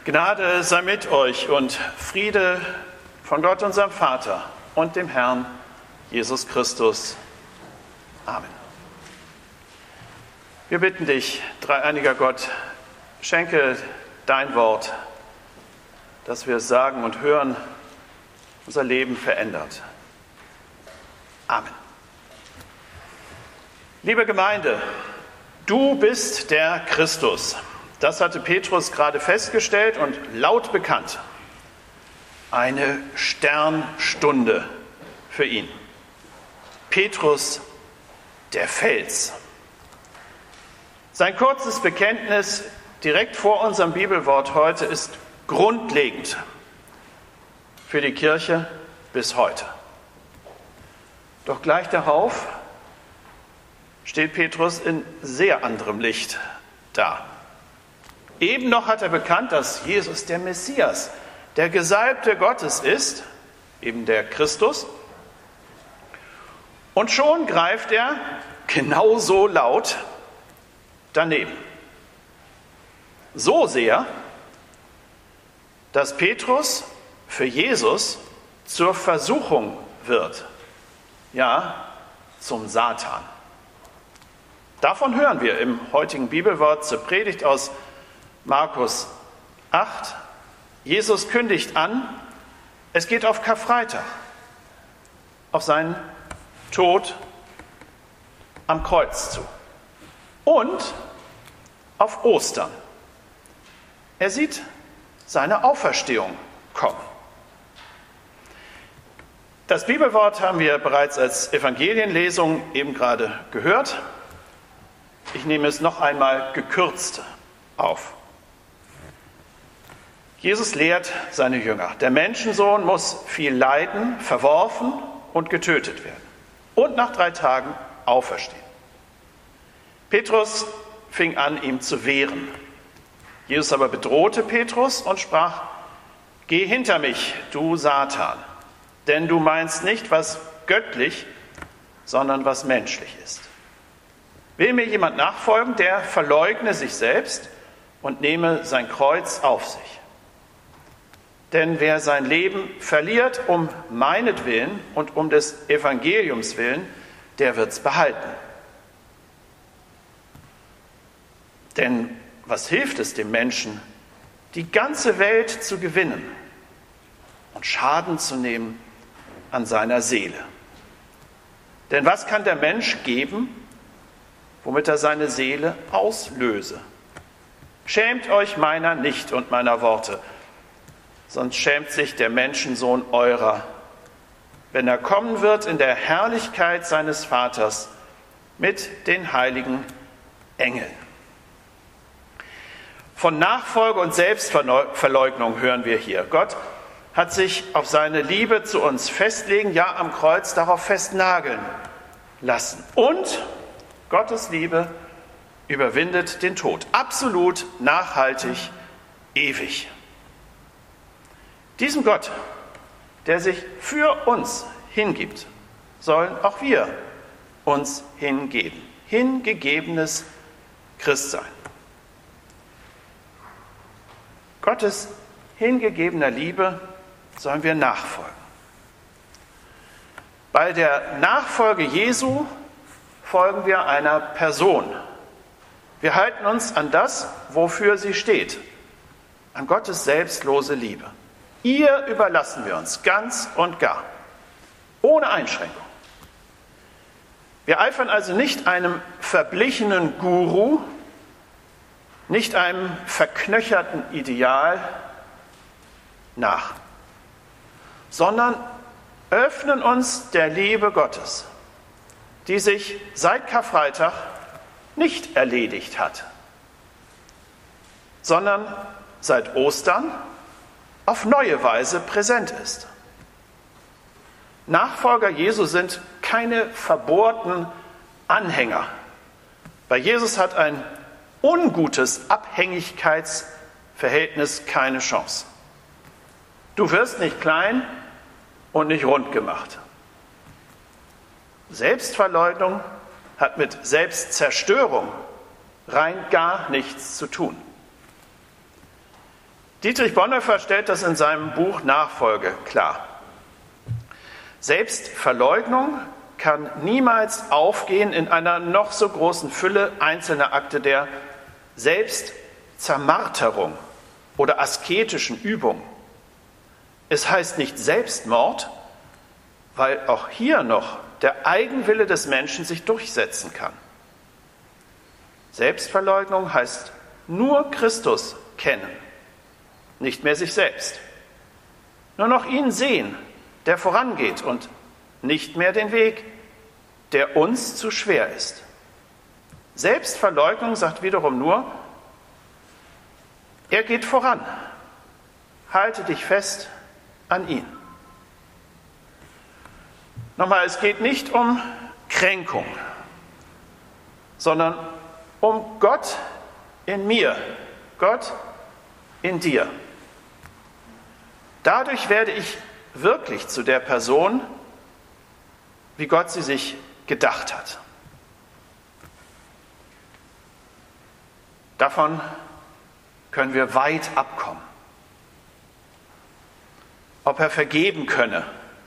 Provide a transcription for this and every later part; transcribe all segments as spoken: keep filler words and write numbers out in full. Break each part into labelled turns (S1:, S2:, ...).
S1: Gnade sei mit euch und Friede von Gott, unserem Vater und dem Herrn Jesus Christus. Amen. Wir bitten dich, dreieiniger Gott, schenke dein Wort, dass wir es sagen und hören, unser Leben verändert. Amen. Liebe Gemeinde, du bist der Christus. Das hatte Petrus gerade festgestellt und laut bekannt. Eine Sternstunde für ihn. Petrus, der Fels. Sein kurzes Bekenntnis direkt vor unserem Bibelwort heute ist grundlegend für die Kirche bis heute. Doch gleich darauf steht Petrus in sehr anderem Licht da. Eben noch hat er bekannt, dass Jesus der Messias, der Gesalbte Gottes ist, eben der Christus. Und schon greift er genauso laut daneben. So sehr, dass Petrus für Jesus zur Versuchung wird. Ja, zum Satan. Davon hören wir im heutigen Bibelwort zur Predigt aus Markus acht. Jesus kündigt an, es geht auf Karfreitag, auf seinen Tod am Kreuz zu und auf Ostern. Er sieht seine Auferstehung kommen. Das Bibelwort haben wir bereits als Evangelienlesung eben gerade gehört. Ich nehme es noch einmal gekürzt auf. Jesus lehrt seine Jünger, der Menschensohn muss viel leiden, verworfen und getötet werden und nach drei Tagen auferstehen. Petrus fing an, ihm zu wehren. Jesus aber bedrohte Petrus und sprach: Geh hinter mich, du Satan, denn du meinst nicht, was göttlich, sondern was menschlich ist. Will mir jemand nachfolgen, der verleugne sich selbst und nehme sein Kreuz auf sich. Denn wer sein Leben verliert um meinetwillen und um des Evangeliums willen, der wird's behalten. Denn was hilft es dem Menschen, die ganze Welt zu gewinnen und Schaden zu nehmen an seiner Seele? Denn was kann der Mensch geben, womit er seine Seele auslöse? Schämt euch meiner nicht und meiner Worte, sonst schämt sich der Menschensohn eurer, wenn er kommen wird in der Herrlichkeit seines Vaters mit den heiligen Engeln. Von Nachfolge und Selbstverleugnung hören wir hier. Gott hat sich auf seine Liebe zu uns festlegen, ja am Kreuz darauf festnageln lassen. Und Gottes Liebe überwindet den Tod. Absolut, nachhaltig, ewig. Diesem Gott, der sich für uns hingibt, sollen auch wir uns hingeben. Hingegebenes Christsein. Gottes hingegebener Liebe sollen wir nachfolgen. Bei der Nachfolge Jesu folgen wir einer Person. Wir halten uns an das, wofür sie steht, an Gottes selbstlose Liebe. Ihr überlassen wir uns ganz und gar, ohne Einschränkung. Wir eifern also nicht einem verblichenen Guru, nicht einem verknöcherten Ideal nach, sondern öffnen uns der Liebe Gottes, die sich seit Karfreitag nicht erledigt hat, sondern seit Ostern auf neue Weise präsent ist. Nachfolger Jesu sind keine verbohrten Anhänger. Bei Jesus hat ein ungutes Abhängigkeitsverhältnis keine Chance. Du wirst nicht klein und nicht rund gemacht. Selbstverleugnung hat mit Selbstzerstörung rein gar nichts zu tun. Dietrich Bonhoeffer stellt das in seinem Buch Nachfolge klar. Selbstverleugnung kann niemals aufgehen in einer noch so großen Fülle einzelner Akte der Selbstzermarterung oder asketischen Übung. Es heißt nicht Selbstmord, weil auch hier noch der Eigenwille des Menschen sich durchsetzen kann. Selbstverleugnung heißt nur Christus kennen, nicht mehr sich selbst. Nur noch ihn sehen, der vorangeht, und nicht mehr den Weg, der uns zu schwer ist. Selbstverleugnung sagt wiederum nur, er geht voran. Halte dich fest an ihn. Nochmal, es geht nicht um Kränkung, sondern um Gott in mir, Gott in dir. Dadurch werde ich wirklich zu der Person, wie Gott sie sich gedacht hat. Davon können wir weit abkommen. Ob er vergeben könne.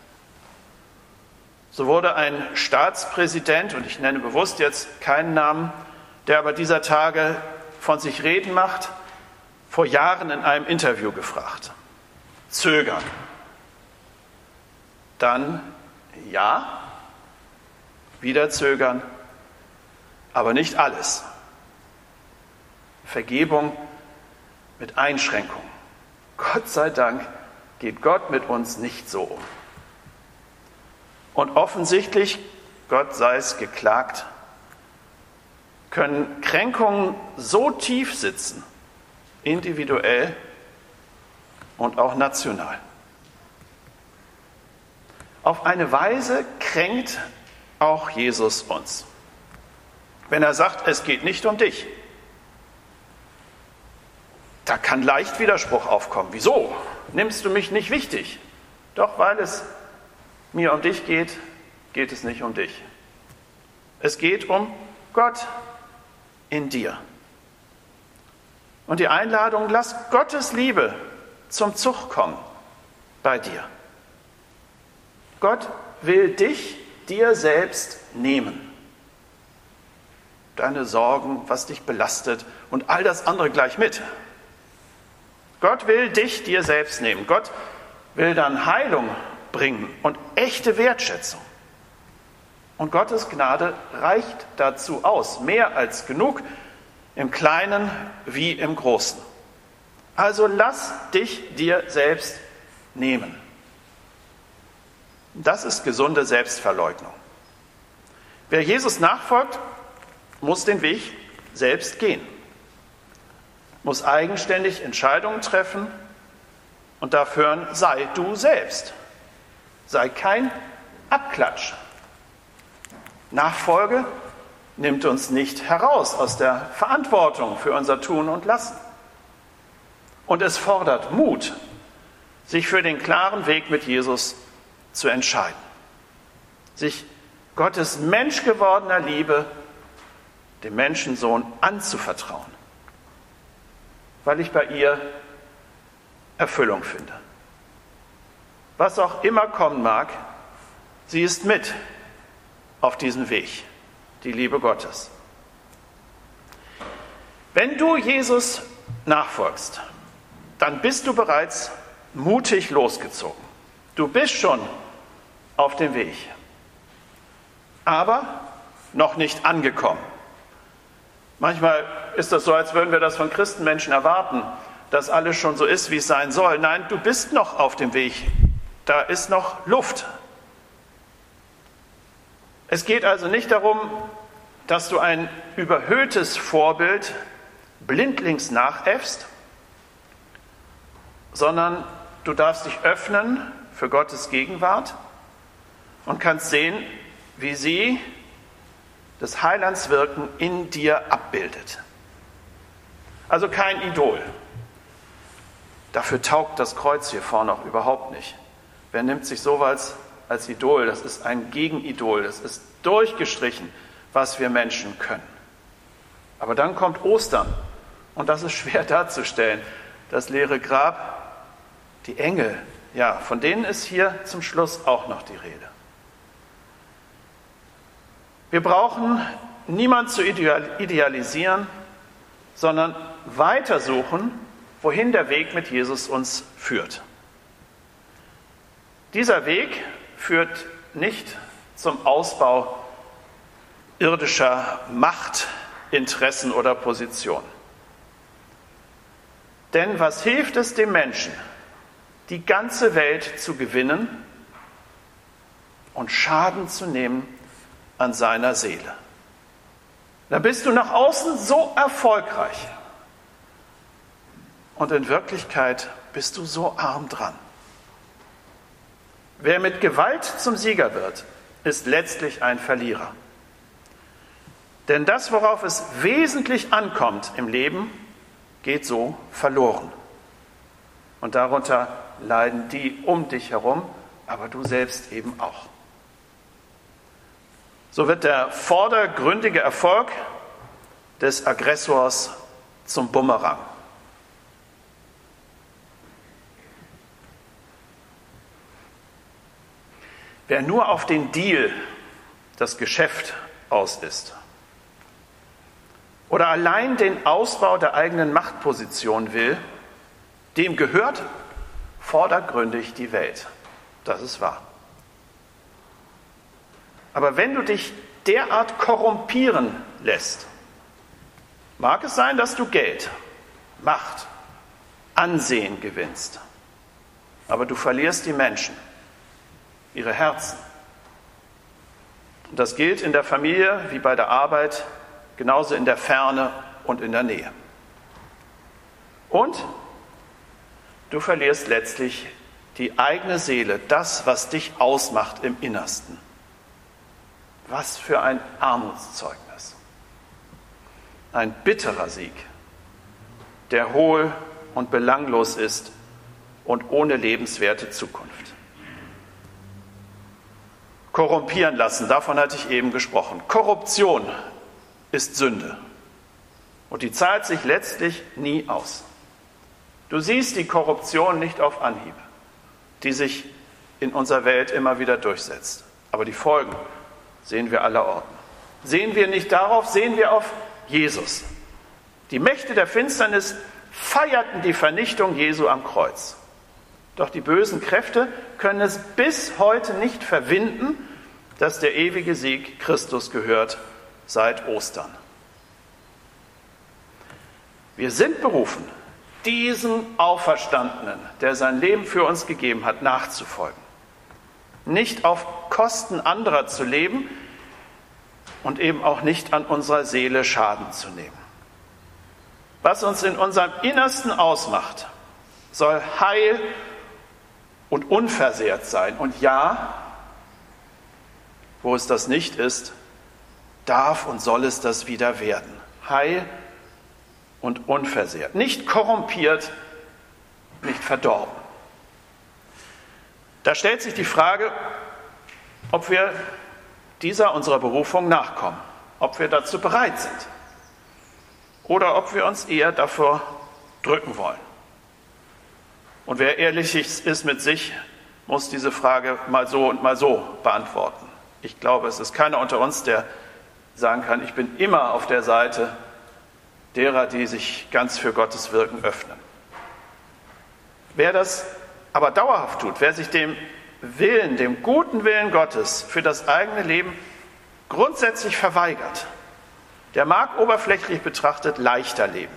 S1: So wurde ein Staatspräsident, und ich nenne bewusst jetzt keinen Namen, der aber dieser Tage von sich reden macht, vor Jahren in einem Interview gefragt. Zögern. Dann ja, wieder zögern, aber nicht alles. Vergebung mit Einschränkung. Gott sei Dank geht Gott mit uns nicht so um. Und offensichtlich, Gott sei es geklagt, können Kränkungen so tief sitzen, individuell und auch national. Auf eine Weise kränkt auch Jesus uns. Wenn er sagt, es geht nicht um dich, da kann leicht Widerspruch aufkommen. Wieso? Nimmst du mich nicht wichtig? Doch weil es mir um dich geht, geht es nicht um dich. Es geht um Gott in dir. Und die Einladung, lass Gottes Liebe zum Zug kommen bei dir. Gott will dich dir selbst nehmen. Deine Sorgen, was dich belastet und all das andere gleich mit. Gott will dich dir selbst nehmen. Gott will dann Heilung bringen und echte Wertschätzung. Und Gottes Gnade reicht dazu aus, mehr als genug, im Kleinen wie im Großen. Also lass dich dir selbst nehmen. Das ist gesunde Selbstverleugnung. Wer Jesus nachfolgt, muss den Weg selbst gehen, muss eigenständig Entscheidungen treffen, und dafür sei du selbst. Sei kein Abklatsch. Nachfolge nimmt uns nicht heraus aus der Verantwortung für unser Tun und Lassen. Und es fordert Mut, sich für den klaren Weg mit Jesus zu entscheiden. Sich Gottes menschgewordener Liebe, dem Menschensohn, anzuvertrauen, weil ich bei ihr Erfüllung finde. Was auch immer kommen mag, sie ist mit auf diesem Weg, die Liebe Gottes. Wenn du Jesus nachfolgst, dann bist du bereits mutig losgezogen. Du bist schon auf dem Weg, aber noch nicht angekommen. Manchmal ist das so, als würden wir das von Christenmenschen erwarten, dass alles schon so ist, wie es sein soll. Nein, du bist noch auf dem Weg. Da ist noch Luft. Es geht also nicht darum, dass du ein überhöhtes Vorbild blindlings nachäffst, sondern du darfst dich öffnen für Gottes Gegenwart und kannst sehen, wie sie des Heilands Wirken in dir abbildet. Also kein Idol. Dafür taugt das Kreuz hier vorne auch überhaupt nicht. Wer nimmt sich sowas als Idol? Das ist ein Gegenidol. Das ist durchgestrichen, was wir Menschen können. Aber dann kommt Ostern und das ist schwer darzustellen. das leere Grab, die Engel, ja, von denen ist hier zum Schluss auch noch die Rede. Wir brauchen niemand zu idealisieren, sondern weitersuchen, wohin der Weg mit Jesus uns führt. Dieser Weg führt nicht zum Ausbau irdischer Machtinteressen oder Positionen. Denn was hilft es dem Menschen, die ganze Welt zu gewinnen und Schaden zu nehmen an seiner Seele? Da bist du nach außen so erfolgreich und in Wirklichkeit bist du so arm dran. Wer mit Gewalt zum Sieger wird, ist letztlich ein Verlierer. Denn das, worauf es wesentlich ankommt im Leben, geht so verloren. Und darunter leiden die um dich herum, aber du selbst eben auch. So wird der vordergründige Erfolg des Aggressors zum Bumerang. Wer nur auf den Deal, das Geschäft aus ist, oder allein den Ausbau der eigenen Machtposition will, dem gehört vordergründig die Welt. Das ist wahr. Aber wenn du dich derart korrumpieren lässt, mag es sein, dass du Geld, Macht, Ansehen gewinnst, aber du verlierst die Menschen, ihre Herzen. Und das gilt in der Familie wie bei der Arbeit, genauso in der Ferne und in der Nähe. Und du verlierst letztlich die eigene Seele, das, was dich ausmacht im Innersten. Was für ein Armutszeugnis. Ein bitterer Sieg, der hohl und belanglos ist und ohne lebenswerte Zukunft. Korrumpieren lassen, davon hatte ich eben gesprochen. Korruption ist Sünde und die zahlt sich letztlich nie aus. Du siehst die Korruption nicht auf Anhieb, die sich in unserer Welt immer wieder durchsetzt. Aber die Folgen sehen wir allerorten. Sehen wir nicht darauf, sehen wir auf Jesus. Die Mächte der Finsternis feierten die Vernichtung Jesu am Kreuz. Doch die bösen Kräfte können es bis heute nicht verwinden, dass der ewige Sieg Christus gehört seit Ostern. Wir sind berufen, diesem Auferstandenen, der sein Leben für uns gegeben hat, nachzufolgen. Nicht auf Kosten anderer zu leben und eben auch nicht an unserer Seele Schaden zu nehmen. Was uns in unserem Innersten ausmacht, soll heil und unversehrt sein. Und ja, wo es das nicht ist, darf und soll es das wieder werden. Heil und unversehrt. Nicht korrumpiert, nicht verdorben. Da stellt sich die Frage, ob wir dieser unserer Berufung nachkommen, ob wir dazu bereit sind oder ob wir uns eher davor drücken wollen. Und wer ehrlich ist mit sich, muss diese Frage mal so und mal so beantworten. Ich glaube, es ist keiner unter uns, der sagen kann, ich bin immer auf der Seite derer, die sich ganz für Gottes Wirken öffnen. Wer das aber dauerhaft tut, wer sich dem Willen, dem guten Willen Gottes für das eigene Leben grundsätzlich verweigert, der mag oberflächlich betrachtet leichter leben.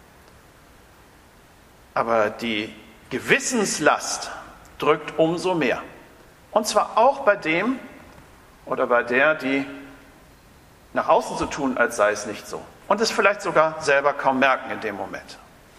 S1: Aber die Gewissenslast drückt umso mehr. Und zwar auch bei dem oder bei der, die nach außen so tun, als sei es nicht so. Und es vielleicht sogar selber kaum merken in dem Moment.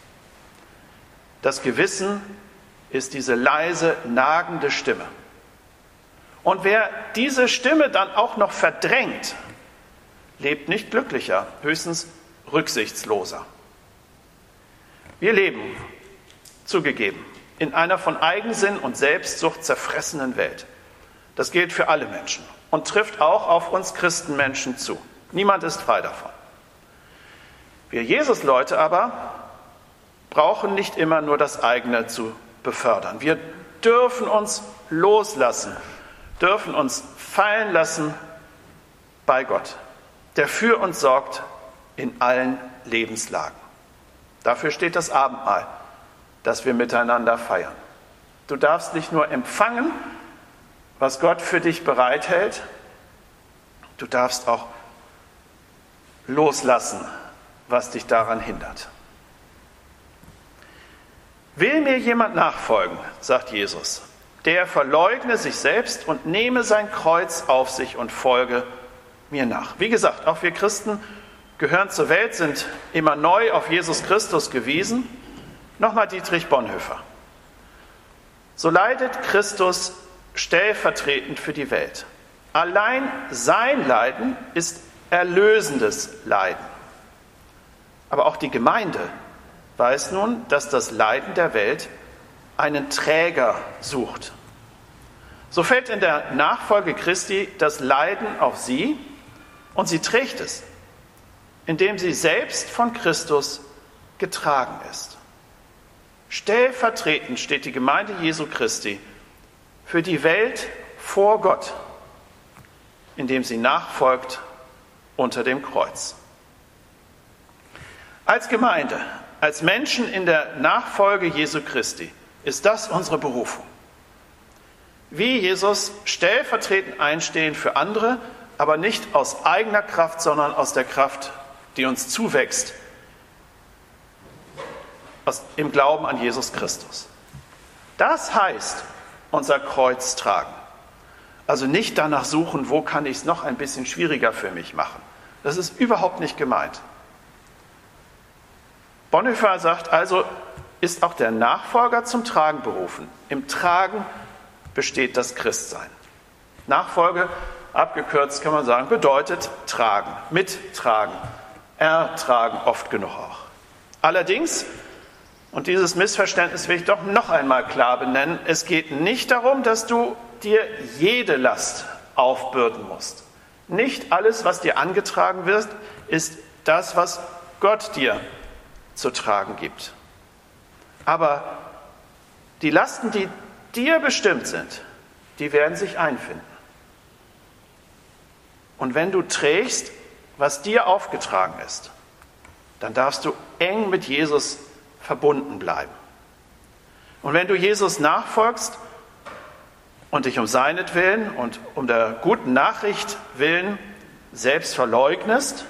S1: Das Gewissen ist diese leise, nagende Stimme. Und wer diese Stimme dann auch noch verdrängt, lebt nicht glücklicher, höchstens rücksichtsloser. Wir leben, zugegeben, in einer von Eigensinn und Selbstsucht zerfressenen Welt. Das gilt für alle Menschen und trifft auch auf uns Christenmenschen zu. Niemand ist frei davon. Wir Jesusleute aber brauchen nicht immer nur das eigene zu befördern. Wir dürfen uns loslassen, dürfen uns fallen lassen bei Gott, der für uns sorgt in allen Lebenslagen. Dafür steht das Abendmahl, das wir miteinander feiern. Du darfst nicht nur empfangen, was Gott für dich bereithält, du darfst auch loslassen, was dich daran hindert. Will mir jemand nachfolgen, sagt Jesus, der verleugne sich selbst und nehme sein Kreuz auf sich und folge mir nach. Wie gesagt, auch wir Christen gehören zur Welt, sind immer neu auf Jesus Christus gewiesen. Nochmal Dietrich Bonhoeffer. So leidet Christus stellvertretend für die Welt. Allein sein Leiden ist erlösendes Leiden. Aber auch die Gemeinde weiß nun, dass das Leiden der Welt einen Träger sucht. So fällt in der Nachfolge Christi das Leiden auf sie und sie trägt es, indem sie selbst von Christus getragen ist. Stellvertretend steht die Gemeinde Jesu Christi für die Welt vor Gott, indem sie nachfolgt unter dem Kreuz. Als Gemeinde, als Menschen in der Nachfolge Jesu Christi ist das unsere Berufung. Wie Jesus stellvertretend einstehen für andere, aber nicht aus eigener Kraft, sondern aus der Kraft, die uns zuwächst, aus, im Glauben an Jesus Christus. Das heißt, unser Kreuz tragen. Also nicht danach suchen, wo kann ich es noch ein bisschen schwieriger für mich machen. Das ist überhaupt nicht gemeint. Bonhoeffer sagt also, ist auch der Nachfolger zum Tragen berufen. Im Tragen besteht das Christsein. Nachfolge, abgekürzt kann man sagen, bedeutet tragen, mittragen, ertragen oft genug auch. Allerdings, und dieses Missverständnis will ich doch noch einmal klar benennen, es geht nicht darum, dass du dir jede Last aufbürden musst. Nicht alles, was dir angetragen wird, ist das, was Gott dir zu tragen gibt. Aber die Lasten, die dir bestimmt sind, die werden sich einfinden. Und wenn du trägst, was dir aufgetragen ist, dann darfst du eng mit Jesus verbunden bleiben. Und wenn du Jesus nachfolgst und dich um seinetwillen und um der guten Nachricht willen selbst verleugnest,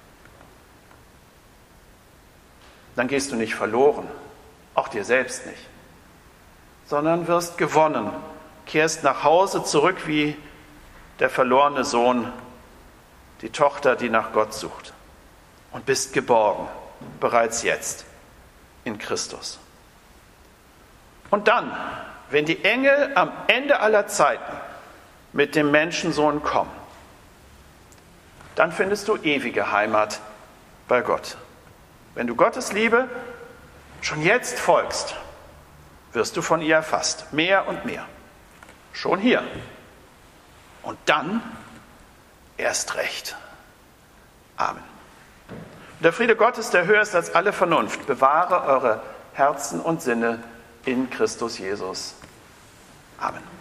S1: dann gehst du nicht verloren, auch dir selbst nicht, sondern wirst gewonnen, kehrst nach Hause zurück wie der verlorene Sohn, die Tochter, die nach Gott sucht, und bist geborgen, bereits jetzt in Christus. Und dann, wenn die Engel am Ende aller Zeiten mit dem Menschensohn kommen, dann findest du ewige Heimat bei Gott. Wenn du Gottes Liebe schon jetzt folgst, wirst du von ihr erfasst, mehr und mehr. Schon hier. Und dann erst recht. Amen. Und der Friede Gottes, der höher ist als alle Vernunft, bewahre eure Herzen und Sinne in Christus Jesus. Amen.